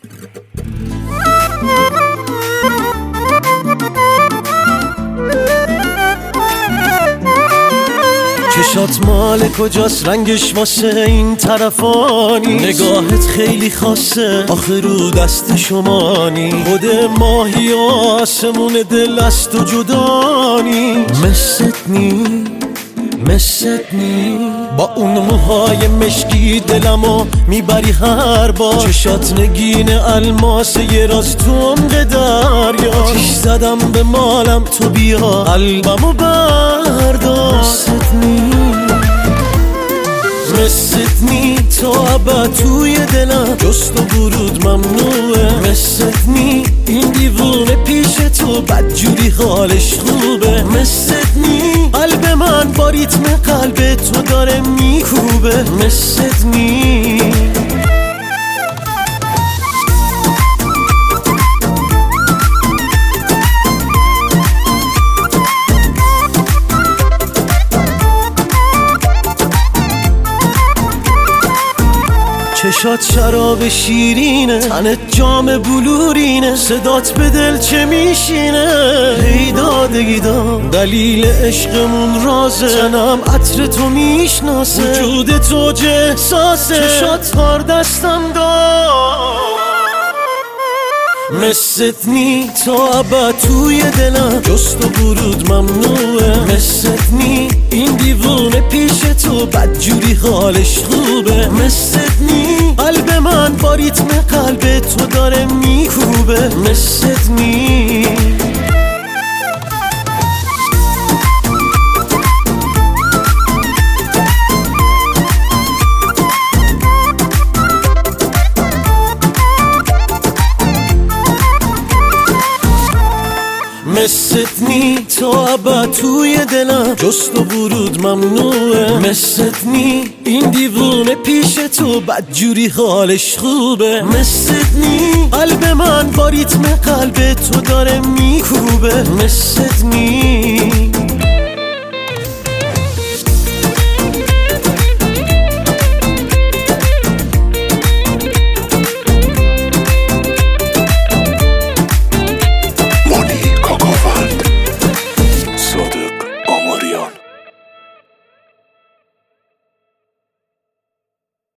چشات مال کجاست رنگش واسه این طرفانی، نگاهت خیلی خاصه آخه رو دست شمانی، خود ماهی و آسمون دل از تو جدانی. مست نی با اون موهای مشکی دلمو میبری هر بار، چشات نگین الماس یه راز تو عمق دریا، آتیش زدم به مالم تو بیا قلبمو بردار. مست نی تو ابد توی دلم جست و ورود ممنوعه، مست نی این دیوونه پیش تو بدجوری حالش خوبه، مست نی قلب من با ریتم قلب تو داره میکوبه، مست نی. چشات شراب شیرینه، تنت جام بلورینه، صدات به دل چه میشینه، هی داد دلیل عشقمون رازه، تنم عطر تو میشناسه، وجود تو چه احساسه، چشات هار دستم داد. مست نی تو ابد توی دلم جست و ورود ممنوعه، مست نی این دیوونه پیش تو بدجوری حالش خوبه، مست نی قلب من با ریتم قلب تو داره میکوبه، مست نی. مست نی تو ابد توی دلم جست و ورود ممنوعه، مست نی این دیوونه پیش تو بدجوری حالش خوبه، مست نی قلب من با ریتم قلب تو داره میکوبه، مست نی.